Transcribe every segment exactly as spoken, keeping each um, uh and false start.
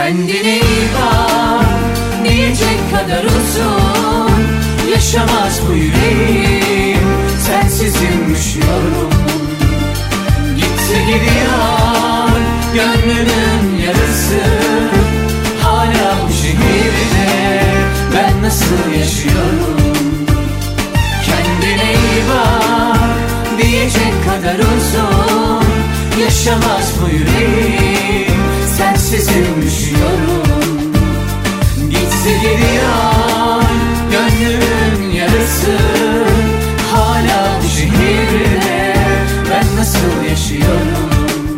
Kendine iyi bak, diyecek kadar uzun yaşamaz bu yüreğim, sensizim üşüyorum. Gitti gidiyor gönlümün yarısı, hala bu şehirde ben nasıl yaşıyorum? Kendine iyi bak, diyecek kadar uzun yaşamaz bu yüreğim, sensizim üşüyorum. Gitti gidiyor gönlümün yarısı, hala bu şehirde ben nasıl yaşıyorum?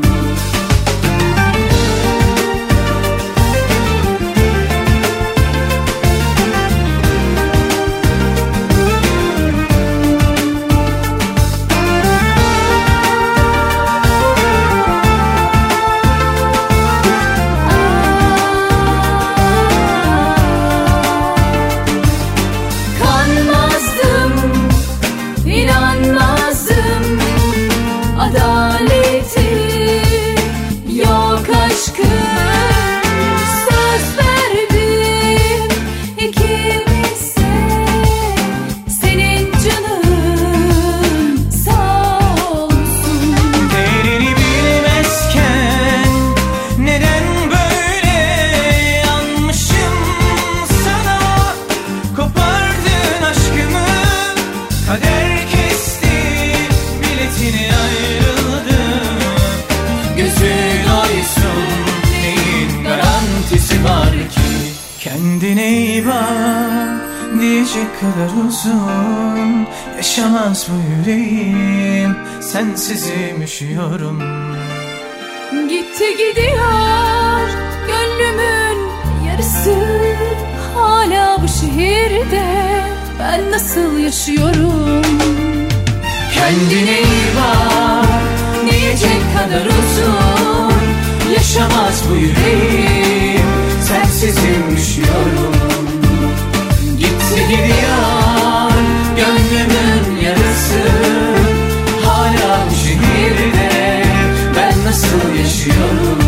Kendine iyi bak, diyecek kadar uzun yaşamaz bu yüreğim, sensizim üşüyorum. Gitti gidiyor gönlümün yarısı, hala bu şehirde ben nasıl yaşıyorum? Kendine iyi bak, diyecek kadar uzun yaşamaz bu yüreğim, sensizim üşüyorum. Gitti gidiyor gönlümün yarısı, hala bu şehirde ben nasıl yaşıyorum?